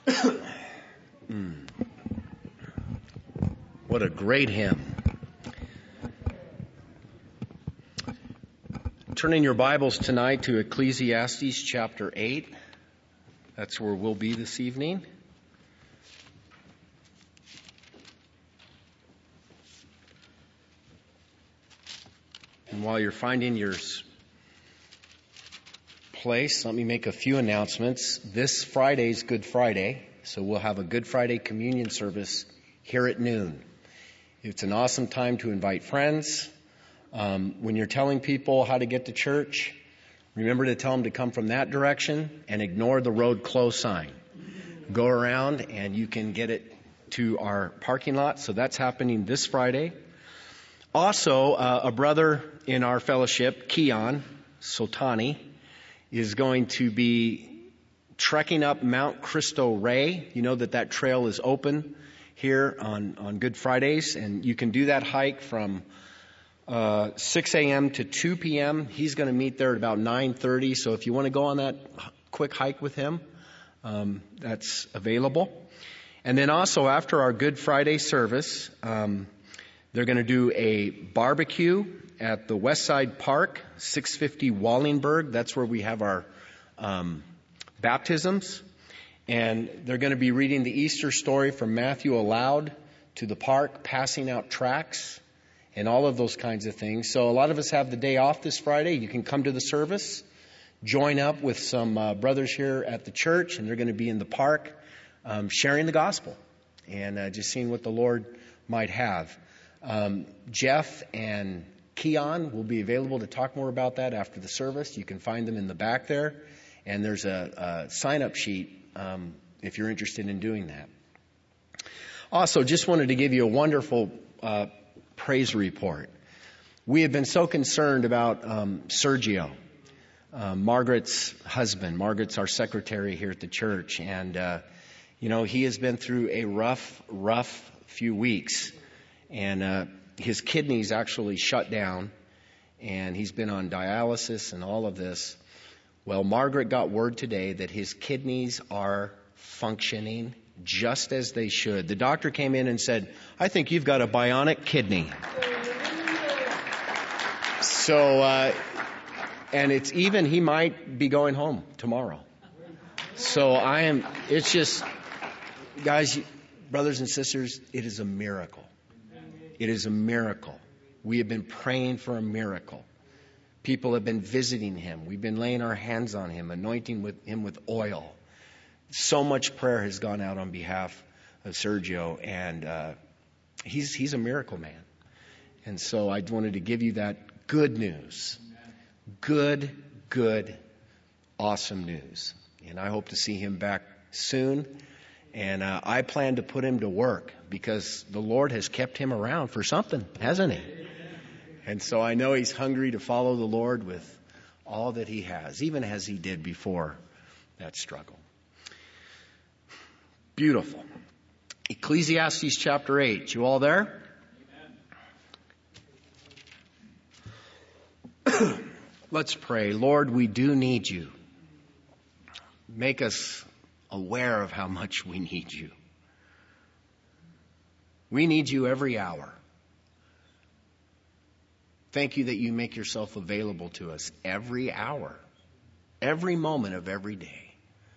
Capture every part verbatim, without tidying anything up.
mm. What a great hymn. Turn in your Bibles tonight to Ecclesiastes chapter eight. That's where we'll be this evening. And while you're finding your place, let me make a few announcements. This Friday's Good Friday, so we'll have a Good Friday communion service here at noon. It's an awesome time to invite friends. Um, when you're telling people how to get to church, remember to tell them to come from that direction and ignore the road closed sign. Go around and you can get it to our parking lot. So that's happening this Friday. Also, uh, a brother in our fellowship, Keon Sultani, is going to be trekking up Mount Cristo Rey. You know that that trail is open here on, on Good Fridays, and you can do that hike from uh, six a.m. to two p.m. He's going to meet there at about nine thirty, so if you want to go on that quick hike with him, um, that's available. And then also after our Good Friday service, um, they're going to do a barbecue at the Westside Park, six fifty Wallingburg. That's where we have our um, baptisms. And they're going to be reading the Easter story from Matthew aloud to the park, passing out tracts, and all of those kinds of things. So a lot of us have the day off this Friday. You can come to the service, join up with some uh, brothers here at the church, and they're going to be in the park um, sharing the gospel and uh, just seeing what the Lord might have. Um, Jeff and Keon will be available to talk more about that after the service. You can find them in the back there. And there's a, a sign-up sheet um, if you're interested in doing that. Also, just wanted to give you a wonderful uh, praise report. We have been so concerned about um, Sergio, uh, Margaret's husband. Margaret's our secretary here at the church. And, uh, you know, he has been through a rough, rough few weeks. And uh, his kidneys actually shut down, and he's been on dialysis and all of this. Well, Margaret got word today that his kidneys are functioning just as they should. The doctor came in and said, I think you've got a bionic kidney. So, uh, and it's even, he might be going home tomorrow. So I am, it's just, guys, brothers and sisters, it is a miracle. It is a miracle. We have been praying for a miracle. People have been visiting him. We've been laying our hands on him, anointing with him with oil. So much prayer has gone out on behalf of Sergio, and uh, he's he's a miracle man. And so I wanted to give you that good news. Good, good, awesome news. And I hope to see him back soon. And uh, I plan to put him to work because the Lord has kept him around for something, hasn't he? And so I know he's hungry to follow the Lord with all that he has, even as he did before that struggle. Beautiful. Ecclesiastes chapter eight. You all there? Let's pray. Lord, we do need you. Make us aware of how much we need you. We need you every hour. Thank you that you make yourself available to us every hour, every moment of every day.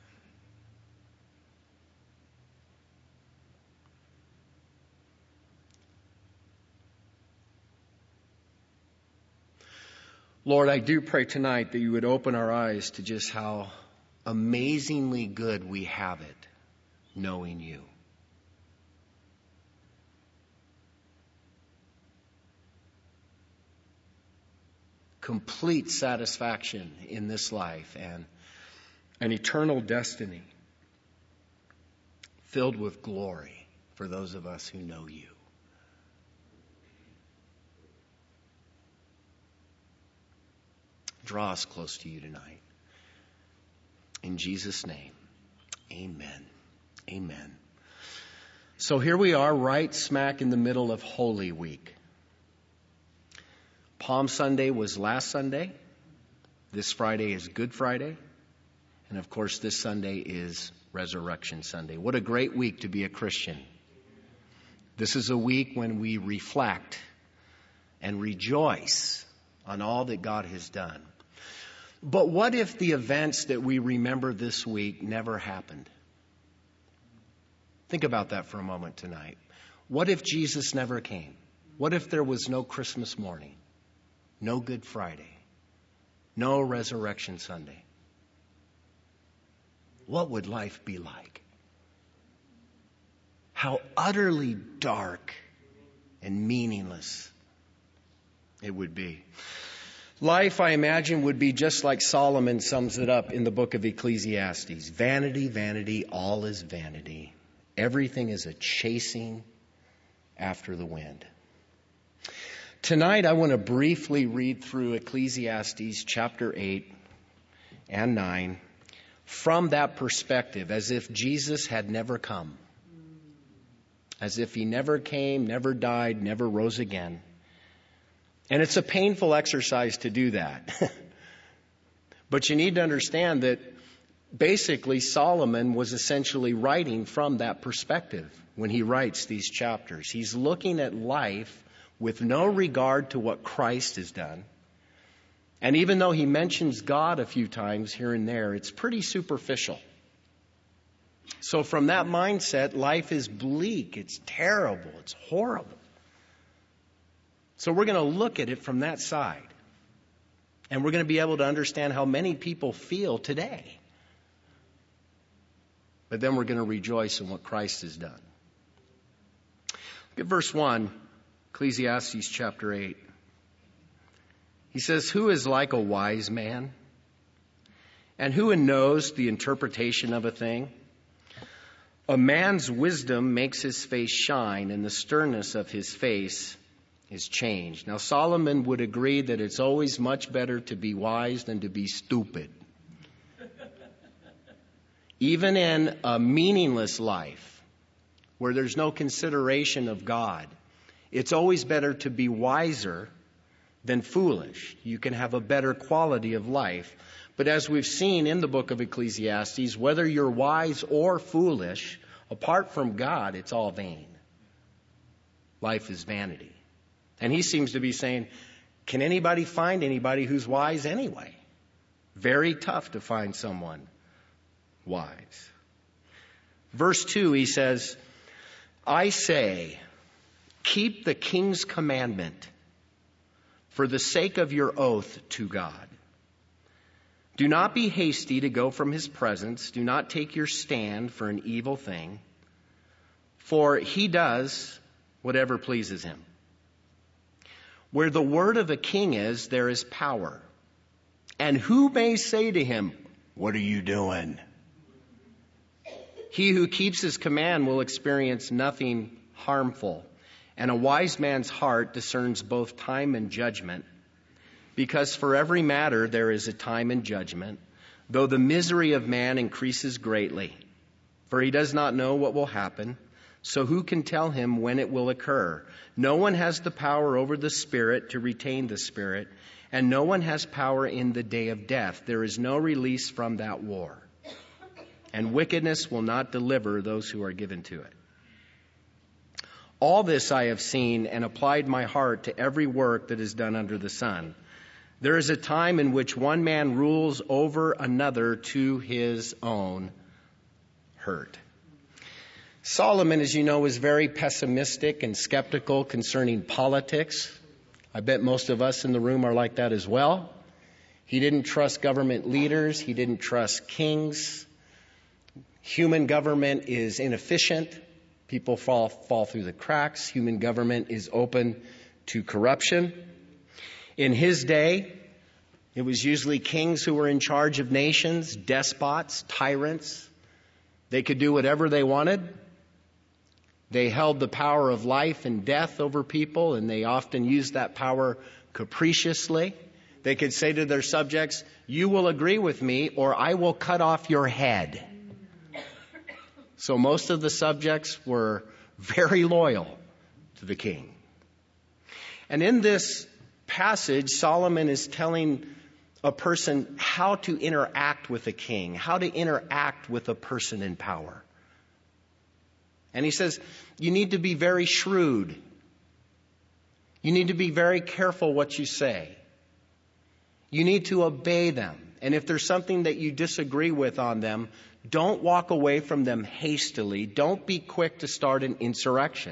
Lord, I do pray tonight that you would open our eyes to just how amazingly good we have it knowing you. Complete satisfaction in this life and an eternal destiny filled with glory for those of us who know you. Draw us close to you tonight. In Jesus' name, amen. Amen. So here we are, right smack in the middle of Holy Week. Palm Sunday was last Sunday. This Friday is Good Friday. And of course, this Sunday is Resurrection Sunday. What a great week to be a Christian. This is a week when we reflect and rejoice on all that God has done. But what if the events that we remember this week never happened? Think about that for a moment tonight. What if Jesus never came? What if there was no Christmas morning, no Good Friday, no Resurrection Sunday? What would life be like? How utterly dark and meaningless it would be. Life, I imagine, would be just like Solomon sums it up in the book of Ecclesiastes. Vanity, vanity, all is vanity. Everything is a chasing after the wind. Tonight, I want to briefly read through Ecclesiastes chapter eight and nine from that perspective, as if Jesus had never come. As if he never came, never died, never rose again. And it's a painful exercise to do that. But you need to understand that basically Solomon was essentially writing from that perspective when he writes these chapters. He's looking at life with no regard to what Christ has done. And even though he mentions God a few times here and there, it's pretty superficial. So from that mindset, life is bleak, it's terrible, it's horrible. So we're going to look at it from that side. And we're going to be able to understand how many people feel today. But then we're going to rejoice in what Christ has done. Look at verse one, Ecclesiastes chapter eight. He says, "Who is like a wise man? And who knows the interpretation of a thing? A man's wisdom makes his face shine, and the sternness of his face is changed." Now, Solomon would agree that it's always much better to be wise than to be stupid. Even in a meaningless life, where there's no consideration of God, it's always better to be wiser than foolish. You can have a better quality of life. But as we've seen in the book of Ecclesiastes, whether you're wise or foolish, apart from God, it's all vain. Life is vanity. And he seems to be saying, can anybody find anybody who's wise anyway? Very tough to find someone wise. Verse two, he says, "I say, keep the king's commandment for the sake of your oath to God. Do not be hasty to go from his presence. Do not take your stand for an evil thing, for he does whatever pleases him. Where the word of a king is, there is power. And who may say to him, 'What are you doing?' He who keeps his command will experience nothing harmful. And a wise man's heart discerns both time and judgment. Because for every matter there is a time and judgment, though the misery of man increases greatly. For he does not know what will happen, so who can tell him when it will occur? No one has the power over the spirit to retain the spirit, and no one has power in the day of death. There is no release from that war. And wickedness will not deliver those who are given to it. All this I have seen and applied my heart to every work that is done under the sun. There is a time in which one man rules over another to his own hurt." Solomon, as you know, is very pessimistic and skeptical concerning politics. I bet most of us in the room are like that as well. He didn't trust government leaders. He didn't trust kings. Human government is inefficient. People fall, fall through the cracks. Human government is open to corruption. In his day, it was usually kings who were in charge of nations, despots, tyrants. They could do whatever they wanted. They held the power of life and death over people, and they often used that power capriciously. They could say to their subjects, "You will agree with me, or I will cut off your head." So most of the subjects were very loyal to the king. And in this passage, Solomon is telling a person how to interact with a king, how to interact with a person in power. And he says, you need to be very shrewd. You need to be very careful what you say. You need to obey them. And if there's something that you disagree with on them, don't walk away from them hastily. Don't be quick to start an insurrection.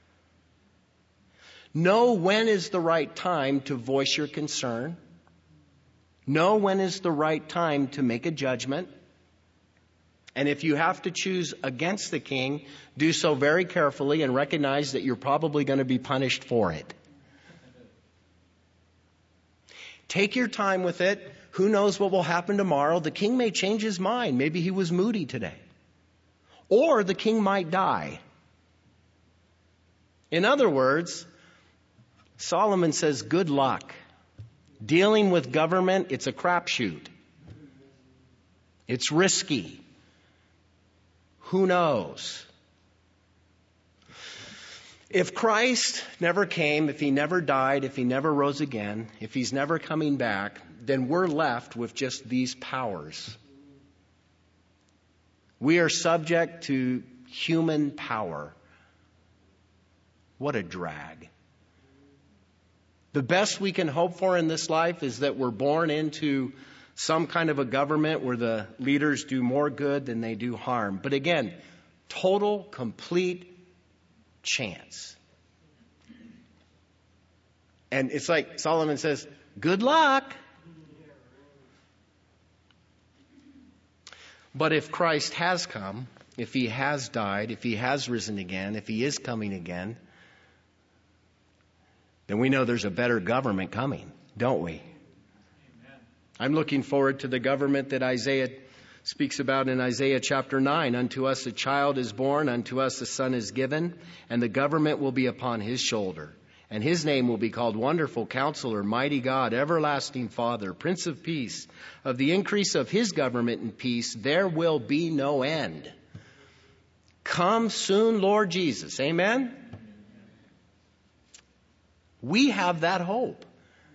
Know when is the right time to voice your concern. Know when is the right time to make a judgment. And if you have to choose against the king, do so very carefully and recognize that you're probably going to be punished for it. Take your time with it. Who knows what will happen tomorrow? The king may change his mind. Maybe he was moody today. Or the king might die. In other words, Solomon says, good luck. Dealing with government, it's a crapshoot. It's risky. Who knows? If Christ never came, if he never died, if he never rose again, if he's never coming back, then we're left with just these powers. We are subject to human power. What a drag. The best we can hope for in this life is that we're born into some kind of a government where the leaders do more good than they do harm. But again, total, complete chance. And it's like Solomon says, good luck. But if Christ has come, if he has died, if he has risen again, if he is coming again, then we know there's a better government coming, don't we? Amen. I'm looking forward to the government that Isaiah speaks about in Isaiah chapter nine. Unto us a child is born, unto us a son is given, and the government will be upon his shoulder. And his name will be called Wonderful Counselor, Mighty God, Everlasting Father, Prince of Peace. Of the increase of his government and peace, there will be no end. Come soon, Lord Jesus. Amen? We have that hope.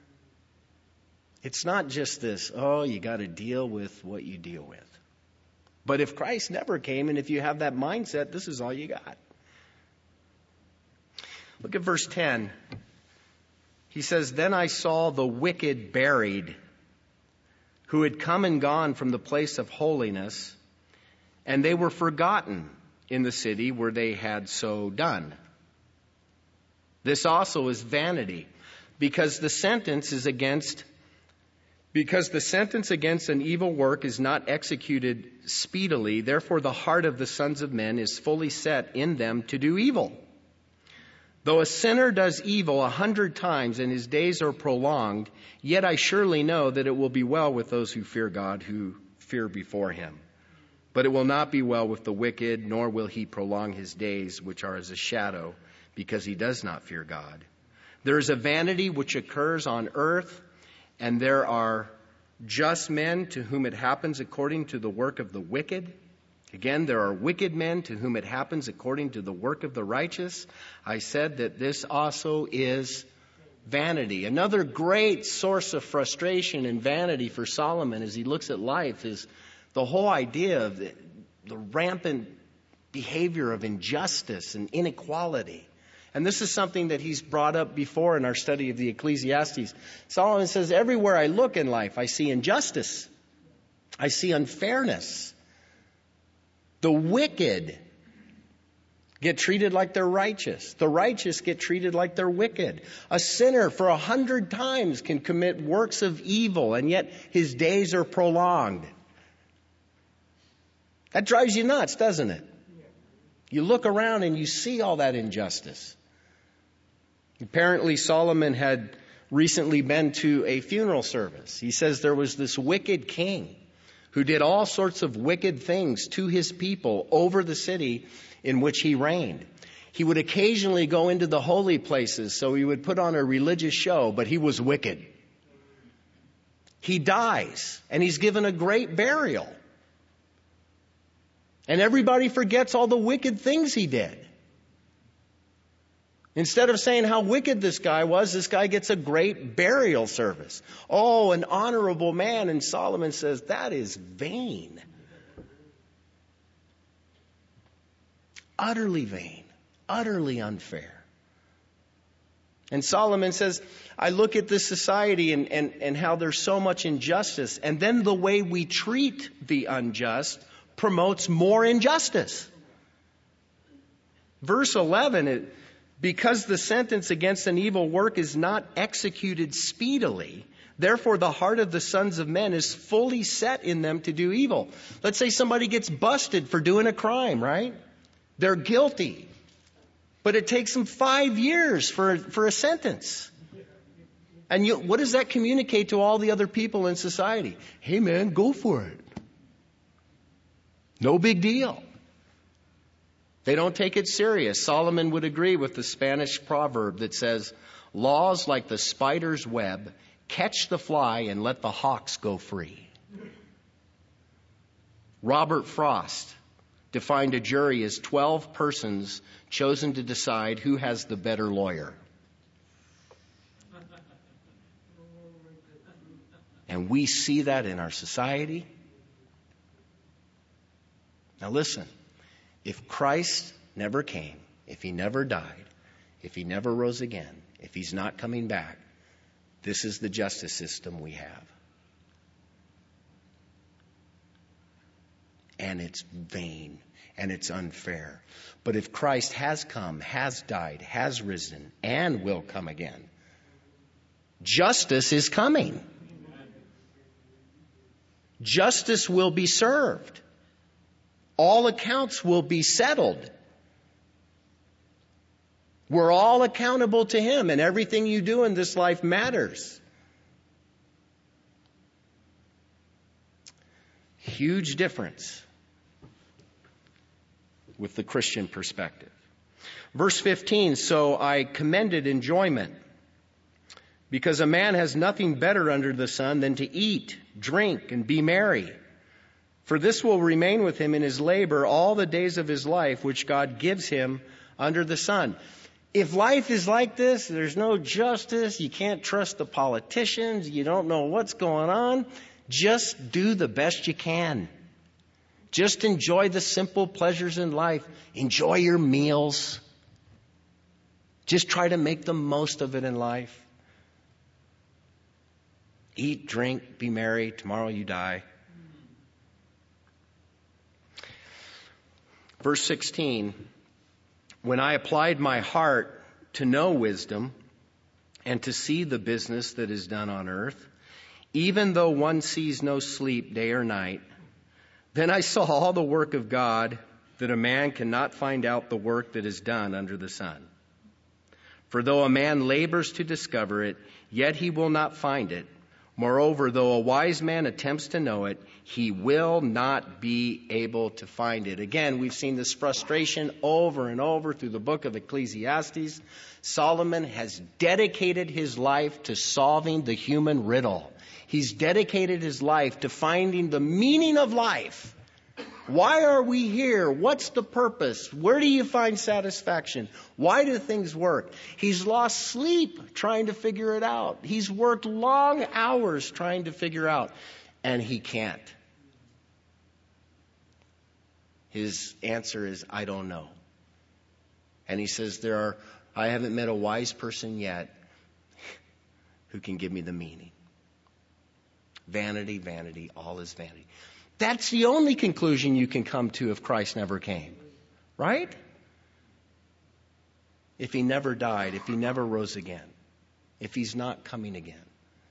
It's not just this, oh, you got to deal with what you deal with. But if Christ never came, and if you have that mindset, this is all you got. Look at verse ten. He says, then I saw the wicked buried, who had come and gone from the place of holiness, and they were forgotten in the city where they had so done. This also is vanity, because the sentence is against, because the sentence against an evil work is not executed speedily. Therefore, the heart of the sons of men is fully set in them to do evil. Though a sinner does evil a hundred times and his days are prolonged, yet I surely know that it will be well with those who fear God, who fear before him. But it will not be well with the wicked, nor will he prolong his days, which are as a shadow, because he does not fear God. There is a vanity which occurs on earth, and there are just men to whom it happens according to the work of the wicked. Again, there are wicked men to whom it happens according to the work of the righteous. I said that this also is vanity. Another great source of frustration and vanity for Solomon as he looks at life is the whole idea of the, the rampant behavior of injustice and inequality. And this is something that he's brought up before in our study of the Ecclesiastes. Solomon says, everywhere I look in life, I see injustice. I see unfairness. The wicked get treated like they're righteous. The righteous get treated like they're wicked. A sinner for a hundred times can commit works of evil, and yet his days are prolonged. That drives you nuts, doesn't it? You look around and you see all that injustice. Apparently, Solomon had recently been to a funeral service. He says there was this wicked king who did all sorts of wicked things to his people over the city in which he reigned. He would occasionally go into the holy places, so he would put on a religious show, but he was wicked. He dies, and he's given a great burial. And everybody forgets all the wicked things he did. Instead of saying how wicked this guy was, this guy gets a great burial service. Oh, an honorable man. And Solomon says, that is vain. Utterly vain. Utterly unfair. And Solomon says, I look at this society and, and, and how there's so much injustice. And then the way we treat the unjust promotes more injustice. Verse eleven, it, because the sentence against an evil work is not executed speedily, therefore the heart of the sons of men is fully set in them to do evil. Let's say somebody gets busted for doing a crime, right? They're guilty. But it takes them five years for, for a sentence. And you, what does that communicate to all the other people in society? Hey man, go for it. No big deal. They don't take it serious. Solomon would agree with the Spanish proverb that says, laws like the spider's web, catch the fly and let the hawks go free. Robert Frost defined a jury as twelve persons chosen to decide who has the better lawyer. And we see that in our society. Now listen, if Christ never came, if he never died, if he never rose again, if he's not coming back, this is the justice system we have. And it's vain and it's unfair. But if Christ has come, has died, has risen, and will come again, justice is coming. Justice will be served. All accounts will be settled. We're all accountable to him, and everything you do in this life matters. Huge difference with the Christian perspective. Verse fifteen, so I commended enjoyment, because a man has nothing better under the sun than to eat, drink, and be merry. For this will remain with him in his labor all the days of his life, which God gives him under the sun. If life is like this, there's no justice, you can't trust the politicians, you don't know what's going on, just do the best you can. Just enjoy the simple pleasures in life. Enjoy your meals. Just try to make the most of it in life. Eat, drink, be merry. Tomorrow you die. Verse sixteen, when I applied my heart to know wisdom and to see the business that is done on earth, even though one sees no sleep day or night, then I saw all the work of God, that a man cannot find out the work that is done under the sun. For though a man labors to discover it, yet he will not find it. Moreover, though a wise man attempts to know it, he will not be able to find it. Again, we've seen this frustration over and over through the book of Ecclesiastes. Solomon has dedicated his life to solving the human riddle. He's dedicated his life to finding the meaning of life. Why are we here? What's the purpose? Where do you find satisfaction? Why do things work? He's lost sleep trying to figure it out. He's worked long hours trying to figure out, and he can't. His answer is, I don't know. And he says, there are, I haven't met a wise person yet who can give me the meaning. Vanity, vanity, all is vanity. That's the only conclusion you can come to if Christ never came. Right? If he never died, if he never rose again, if he's not coming again.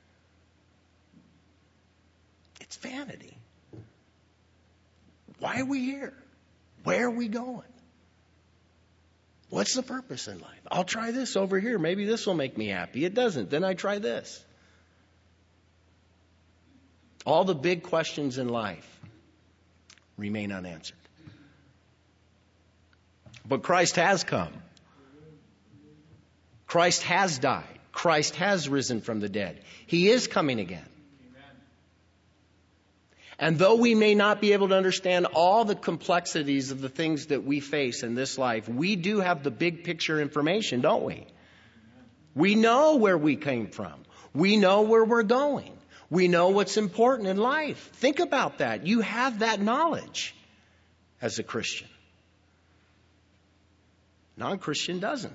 It's vanity. Why are we here? Where are we going? What's the purpose in life? I'll try this over here. Maybe this will make me happy. It doesn't. Then I try this. All the big questions in life remain unanswered. But Christ has come. Christ has died. Christ has risen from the dead. He is coming again. Amen. And though we may not be able to understand all the complexities of the things that we face in this life, we do have the big picture information, don't we? We know where we came from. We know where we're going. We know what's important in life. Think about that. You have that knowledge as a Christian. Non-Christian doesn't.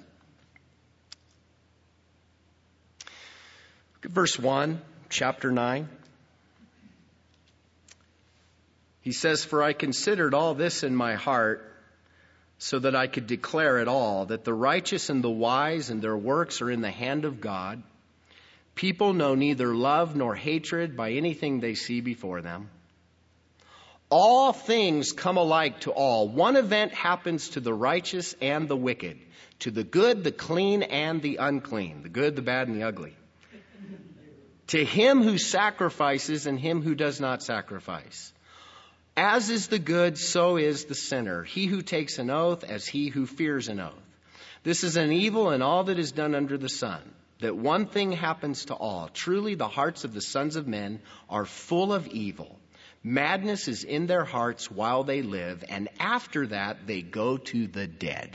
Look at verse one, chapter nine. He says, "For I considered all this in my heart, so that I could declare it all, that the righteous and the wise and their works are in the hand of God. People know neither love nor hatred by anything they see before them. All things come alike to all. One event happens to the righteous and the wicked, to the good, the clean, and the unclean, the good, the bad, and the ugly. To him who sacrifices and him who does not sacrifice. As is the good, so is the sinner. He who takes an oath, as he who fears an oath. This is an evil in all that is done under the sun, that one thing happens to all. Truly the hearts of the sons of men are full of evil. Madness is in their hearts while they live, and after that they go to the dead.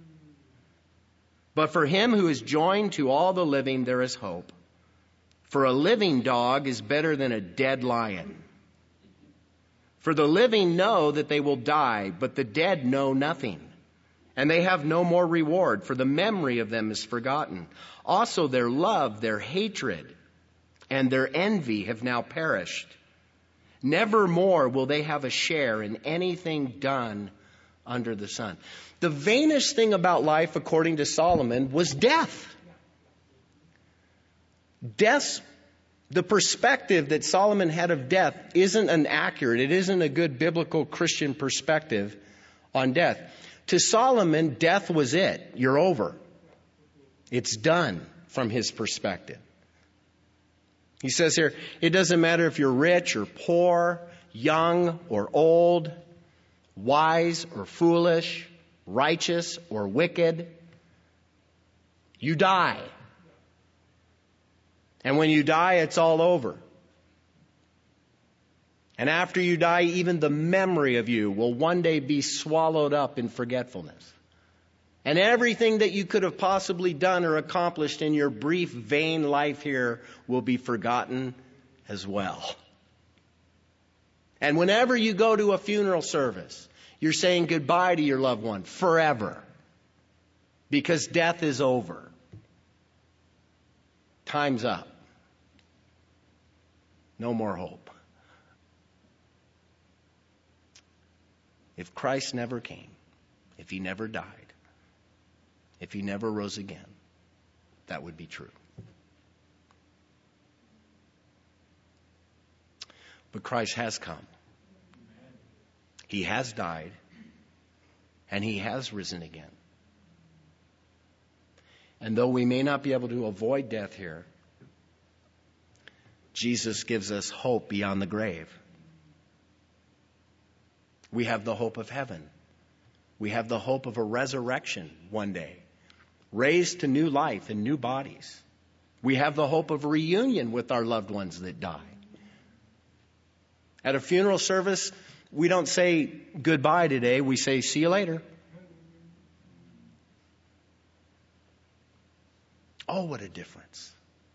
But for him who is joined to all the living, there is hope. For a living dog is better than a dead lion. For the living know that they will die, but the dead know nothing. And they have no more reward, for the memory of them is forgotten. Also their love, their hatred, and their envy have now perished. Never more will they have a share in anything done under the sun." The vainest thing about life, according to Solomon, was death. Death's The perspective that Solomon had of death isn't an accurate, it isn't a good biblical Christian perspective on death. To Solomon, death was it. You're over. It's done from his perspective. He says here, it doesn't matter if you're rich or poor, young or old, wise or foolish, righteous or wicked. You die. And when you die, it's all over. And after you die, even the memory of you will one day be swallowed up in forgetfulness. And everything that you could have possibly done or accomplished in your brief, vain life here will be forgotten as well. And whenever you go to a funeral service, you're saying goodbye to your loved one forever. Because death is over. Time's up. No more hope. If Christ never came, if he never died, if he never rose again, that would be true. But Christ has come. He has died, and he has risen again. And though we may not be able to avoid death here, Jesus gives us hope beyond the grave. We have the hope of heaven. We have the hope of a resurrection one day, raised to new life in new bodies. We have the hope of a reunion with our loved ones that die. At a funeral service, we don't say goodbye today. We say, see you later. Oh, what a difference.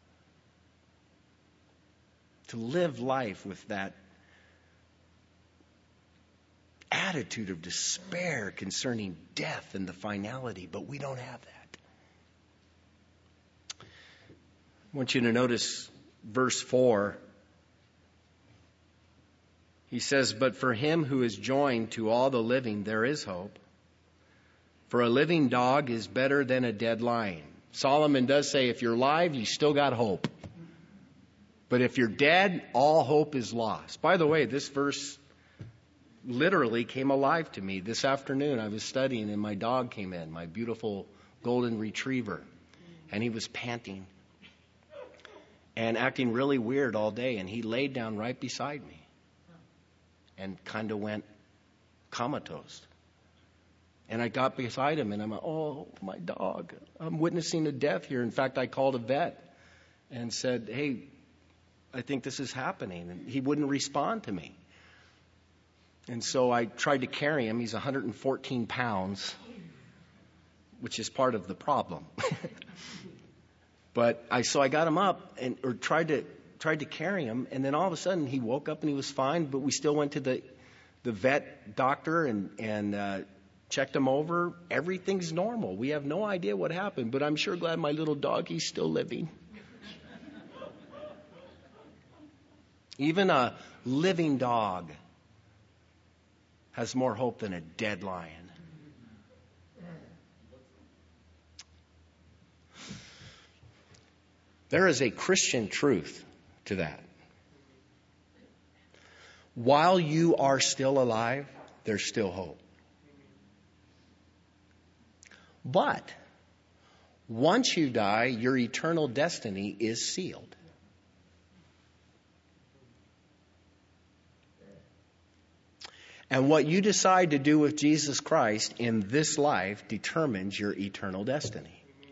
To live life with that attitude of despair concerning death and the finality, but we don't have that. I want you to notice verse four. He says, "But for him who is joined to all the living, there is hope. For a living dog is better than a dead lion." Solomon does say, if you're alive, you still got hope. But if you're dead, all hope is lost. By the way, this verse literally came alive to me. This afternoon I was studying and my dog came in, my beautiful golden retriever. And he was panting and acting really weird all day. And he laid down right beside me and kind of went comatose. And I got beside him and I'm like, oh, my dog. I'm witnessing a death here. In fact, I called a vet and said, hey, I think this is happening. And he wouldn't respond to me. And so I tried to carry him. He's one hundred fourteen pounds, which is part of the problem. But I so I got him up and or tried to tried to carry him, and then all of a sudden he woke up and he was fine. But we still went to the the vet doctor and and uh, checked him over. Everything's normal. We have no idea what happened, but I'm sure glad my little doggy's still living. Even a living dog has more hope than a dead lion. There is a Christian truth to that. While you are still alive, there's still hope. But once you die, your eternal destiny is sealed. And what you decide to do with Jesus Christ in this life determines your eternal destiny.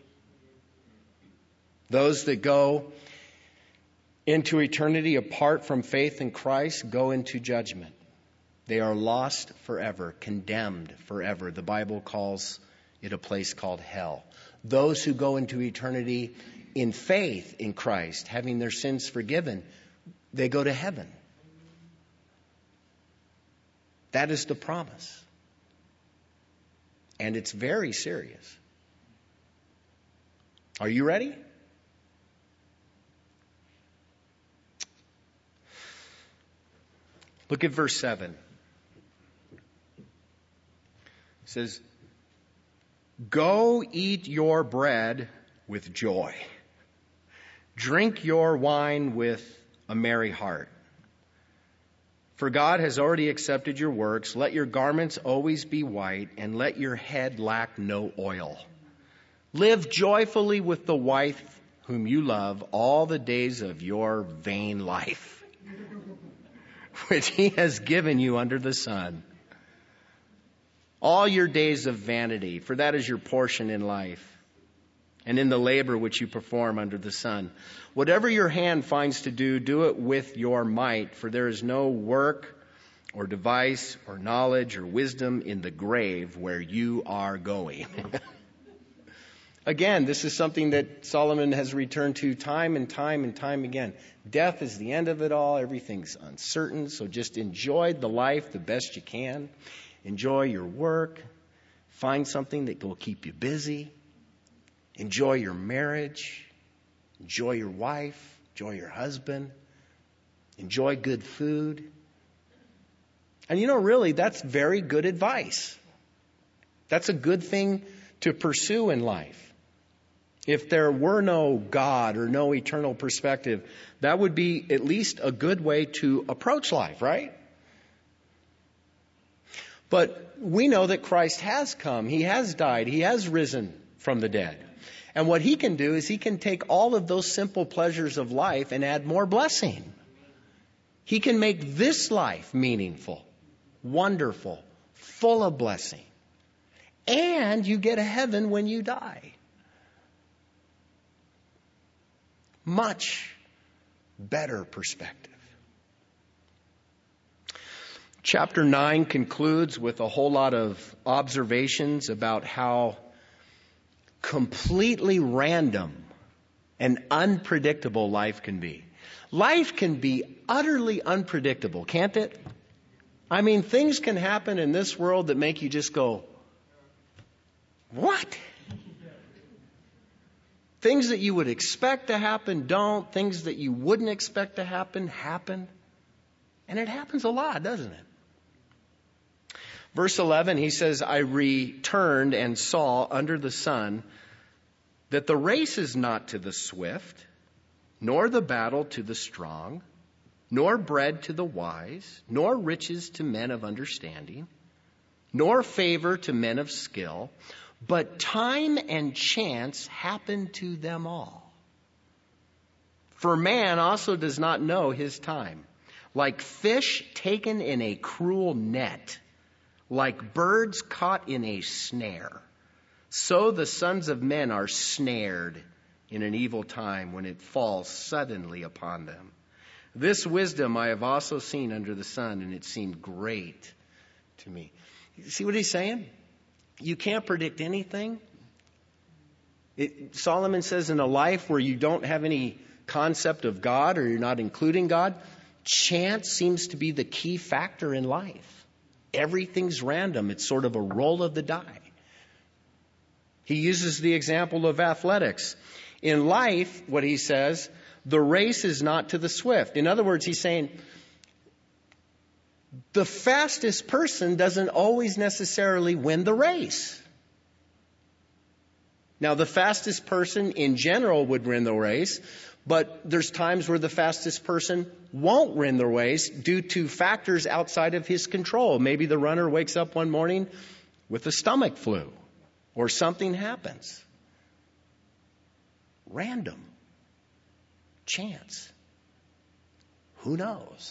Those that go into eternity apart from faith in Christ go into judgment. They are lost forever, condemned forever. The Bible calls it a place called hell. Those who go into eternity in faith in Christ, having their sins forgiven, they go to heaven. That is the promise. And it's very serious. Are you ready? Look at verse seven. It says, "Go eat your bread with joy. Drink your wine with a merry heart. For God has already accepted your works. Let your garments always be white, and let your head lack no oil. Live joyfully with the wife whom you love all the days of your vain life, which he has given you under the sun. All your days of vanity, for that is your portion in life, and in the labor which you perform under the sun. Whatever your hand finds to do, do it with your might, for there is no work or device or knowledge or wisdom in the grave where you are going." Again, this is something that Solomon has returned to time and time and time again. Death is the end of it all. Everything's uncertain. So just enjoy the life the best you can. Enjoy your work. Find something that will keep you busy. Enjoy your marriage. Enjoy your wife. Enjoy your husband. Enjoy good food. And you know, really, that's very good advice. That's a good thing to pursue in life. If there were no God or no eternal perspective, that would be at least a good way to approach life, right? But we know that Christ has come. He has died. He has risen from the dead. And what he can do is he can take all of those simple pleasures of life and add more blessing. He can make this life meaningful, wonderful, full of blessing. And you get a heaven when you die. Much better perspective. Chapter nine concludes with a whole lot of observations about how completely random and unpredictable life can be. Life can be utterly unpredictable, can't it? I mean, things can happen in this world that make you just go, what? Things that you would expect to happen don't. Things that you wouldn't expect to happen, happen. And it happens a lot, doesn't it? Verse eleven, he says, "I returned and saw under the sun that the race is not to the swift, nor the battle to the strong, nor bread to the wise, nor riches to men of understanding, nor favor to men of skill, but time and chance happen to them all. For man also does not know his time. Like fish taken in a cruel net, like birds caught in a snare, so the sons of men are snared in an evil time when it falls suddenly upon them. This wisdom I have also seen under the sun, and it seemed great. to me. You see what he's saying? You can't predict anything. It, Solomon says in a life where you don't have any concept of God or you're not including God, chance seems to be the key factor in life. Everything's random. It's sort of a roll of the die. He uses the example of athletics. In life, what he says, the race is not to the swift. In other words, he's saying the fastest person doesn't always necessarily win the race. Now, the fastest person in general would win the race, but there's times where the fastest person won't win the race due to factors outside of his control. Maybe the runner wakes up one morning with a stomach flu, or something happens. Random. Chance. Who knows?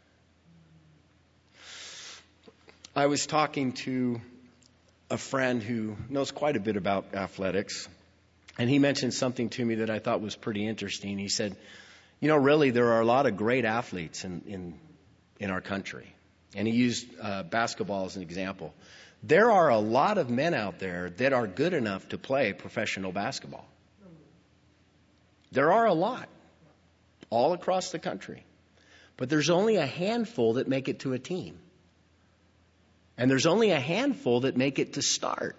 I was talking to a friend who knows quite a bit about athletics, and he mentioned something to me that I thought was pretty interesting. He said, you know, really, there are a lot of great athletes in, in, in our country. And he used uh, basketball as an example. There are a lot of men out there that are good enough to play professional basketball. There are a lot, all across the country. But there's only a handful that make it to a team. And there's only a handful that make it to start.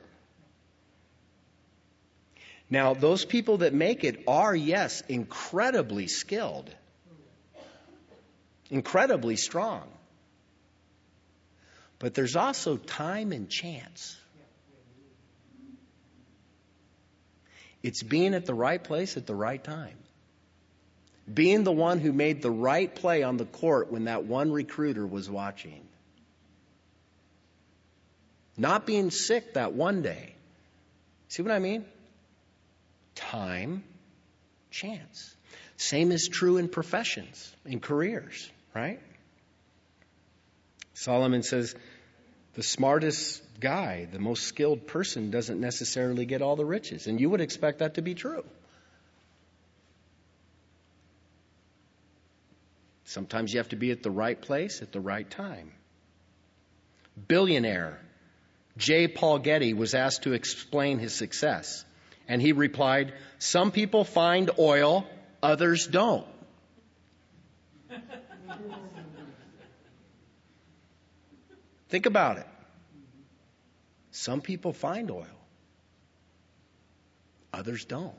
Now, those people that make it are, yes, incredibly skilled, incredibly strong. But there's also time and chance. It's being at the right place at the right time. Being the one who made the right play on the court when that one recruiter was watching. Not being sick that one day. See what I mean? Time, chance. Same is true in professions, in careers, right? Solomon says the smartest guy, the most skilled person doesn't necessarily get all the riches. And you would expect that to be true. Sometimes you have to be at the right place at the right time. Billionaire J. Paul Getty was asked to explain his success. And he replied, some people find oil, others don't. Think about it. Some people find oil, others don't.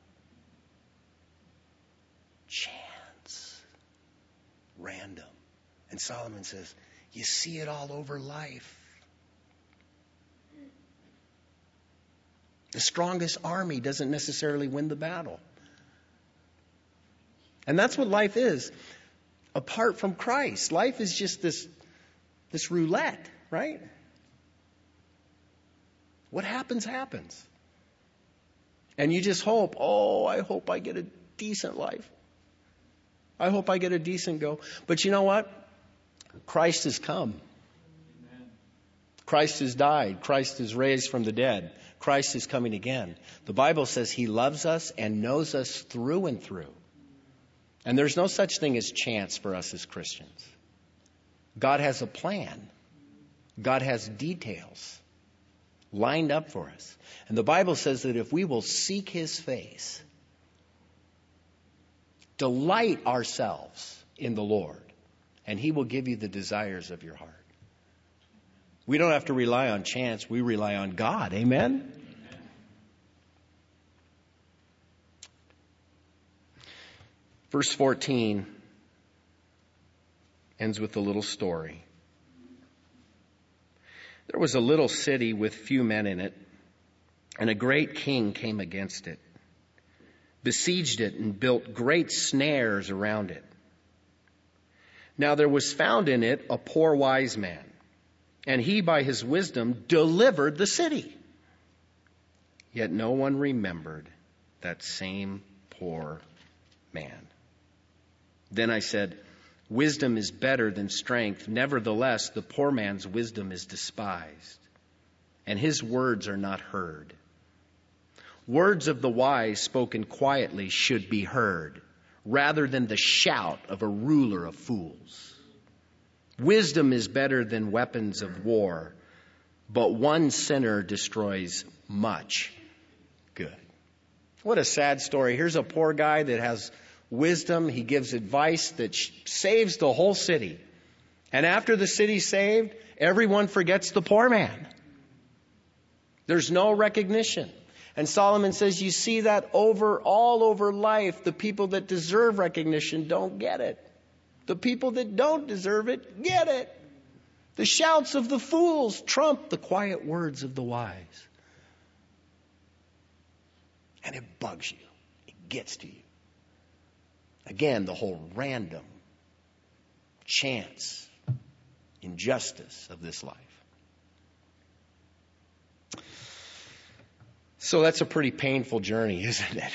Chance. Random. And Solomon says, you see it all over life. The strongest army doesn't necessarily win the battle. And that's what life is. Apart from Christ, life is just this, this roulette, right? What happens, happens. And you just hope, oh, I hope I get a decent life. I hope I get a decent go. But you know what? Christ has come. Amen. Christ has died. Christ is raised from the dead. Christ is coming again. The Bible says he loves us and knows us through and through. And there's no such thing as chance for us as Christians. God has a plan. God has details lined up for us. And the Bible says that if we will seek his face, delight ourselves in the Lord, and he will give you the desires of your heart. We don't have to rely on chance. We rely on God. Amen? Verse fourteen ends with a little story. There was a little city with few men in it, and a great king came against it, besieged it, and built great snares around it. Now there was found in it a poor wise man, and he by his wisdom delivered the city. Yet no one remembered that same poor man. Then I said, wisdom is better than strength. Nevertheless, the poor man's wisdom is despised, and his words are not heard. Words of the wise spoken quietly should be heard, rather than the shout of a ruler of fools. Wisdom is better than weapons of war, but one sinner destroys much good. What a sad story. Here's a poor guy that has wisdom. He gives advice that saves the whole city. And after the city's saved, everyone forgets the poor man. There's no recognition. And Solomon says, you see that over, all over life, the people that deserve recognition don't get it. The people that don't deserve it get it. The shouts of the fools trump the quiet words of the wise. And it bugs you. It gets to you. Again, the whole random, chance, injustice of this life. So that's a pretty painful journey, isn't it?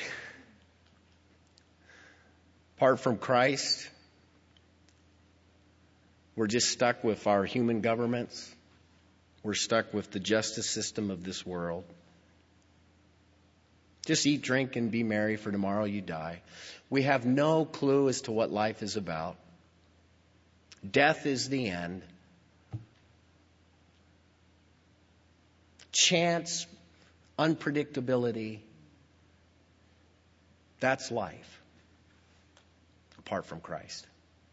Apart from Christ, we're just stuck with our human governments. We're stuck with the justice system of this world. Just eat, drink, and be merry, for tomorrow you die. We have no clue as to what life is about. Death is the end. Chance, unpredictability, that's life apart from Christ.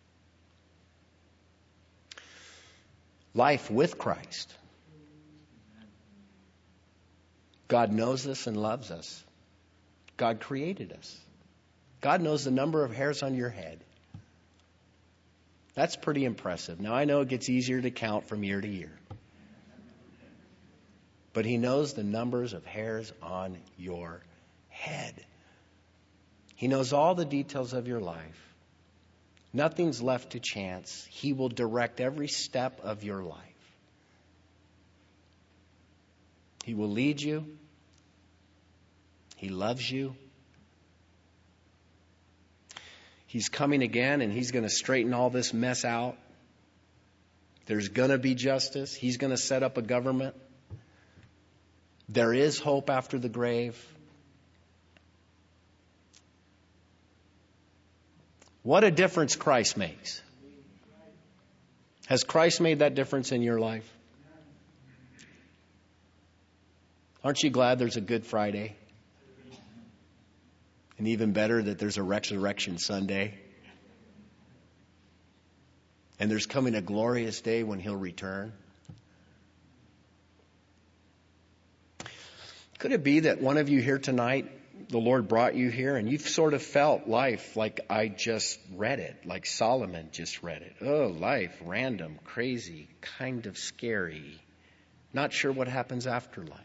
Life with Christ. God knows us and loves us. God created us. God knows the number of hairs on your head. That's pretty impressive. Now, I know it gets easier to count from year to year. But He knows the numbers of hairs on your head. He knows all the details of your life. Nothing's left to chance. He will direct every step of your life. He will lead you. He loves you. He's coming again, and He's going to straighten all this mess out. There's going to be justice. He's going to set up a government. There is hope after the grave. What a difference Christ makes. Has Christ made that difference in your life? Aren't you glad there's a Good Friday? And even better that there's a Resurrection Sunday. And there's coming a glorious day when He'll return. Could it be that one of you here tonight, the Lord brought you here and you've sort of felt life like I just read it, like Solomon just read it. Oh, life, random, crazy, kind of scary. Not sure what happens after life.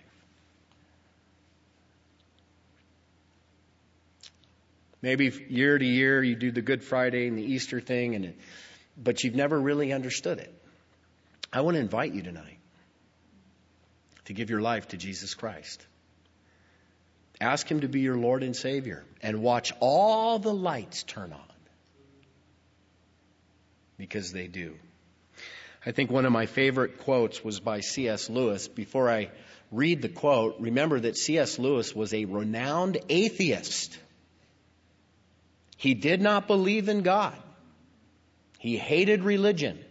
Maybe year to year you do the Good Friday and the Easter thing, and it, but you've never really understood it. I want to invite you tonight to give your life to Jesus Christ. Ask Him to be your Lord and Savior, and watch all the lights turn on. Because they do. I think one of my favorite quotes was by C S Lewis. Before I read the quote, remember that C S Lewis was a renowned atheist. He did not believe in God. He hated religion.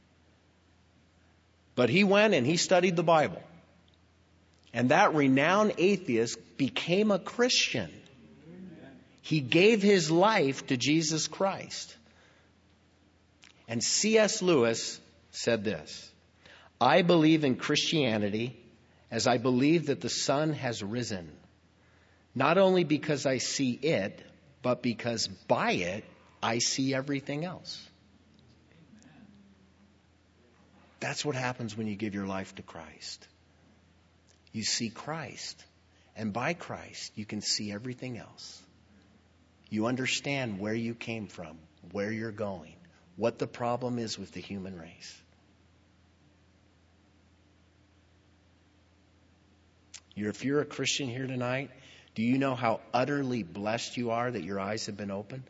But he went and he studied the Bible. And that renowned atheist became a Christian. He gave his life to Jesus Christ. And C S Lewis said this: I believe in Christianity as I believe that the sun has risen, not only because I see it, but because by it I see everything else. That's what happens when you give your life to Christ. You see Christ, and by Christ you can see everything else. You understand where you came from, where you're going, what the problem is with the human race. You're, if you're a Christian here tonight, do you know how utterly blessed you are that your eyes have been opened?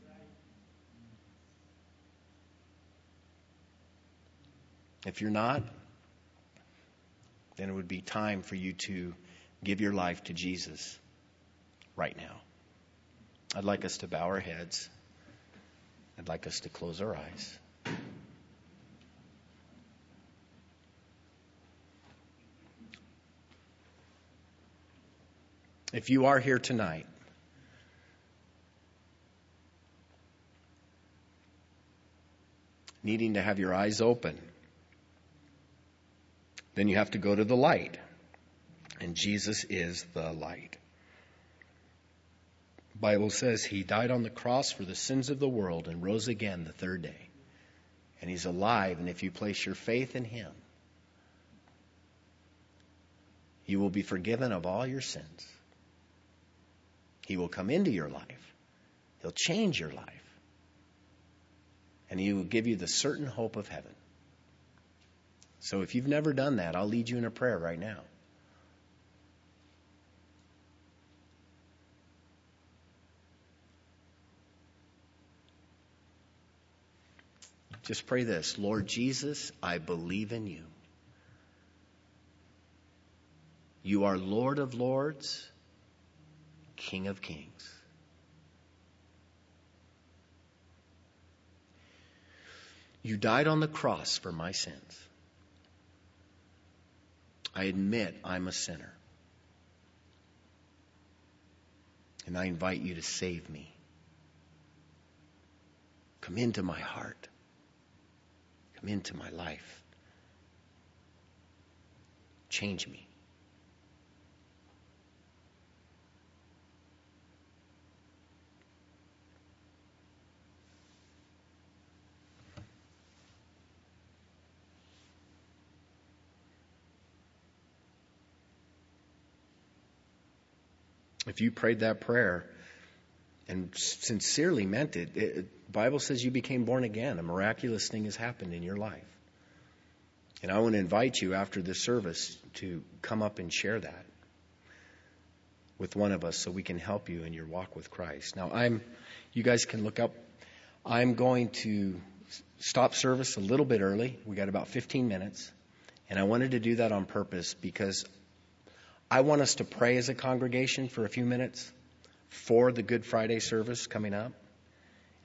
If you're not, then it would be time for you to give your life to Jesus right now. I'd like us to bow our heads. I'd like us to close our eyes. If you are here tonight, needing to have your eyes open, then you have to go to the light. And Jesus is the light. The Bible says he died on the cross for the sins of the world and rose again the third day. And he's alive, and if you place your faith in him, you will be forgiven of all your sins. He will come into your life. He'll change your life. And he will give you the certain hope of heaven. So if you've never done that, I'll lead you in a prayer right now. Just pray this: Lord Jesus, I believe in you. You are Lord of lords, King of kings. You died on the cross for my sins. I admit I'm a sinner. And I invite you to save me. Come into my heart. Come into my life. Change me. If you prayed that prayer and sincerely meant it, it, the Bible says you became born again. A miraculous thing has happened in your life. And I want to invite you after this service to come up and share that with one of us so we can help you in your walk with Christ. Now, I'm, you guys can look up. I'm going to stop service a little bit early. We got about fifteen minutes. And I wanted to do that on purpose because I want us to pray as a congregation for a few minutes for the Good Friday service coming up.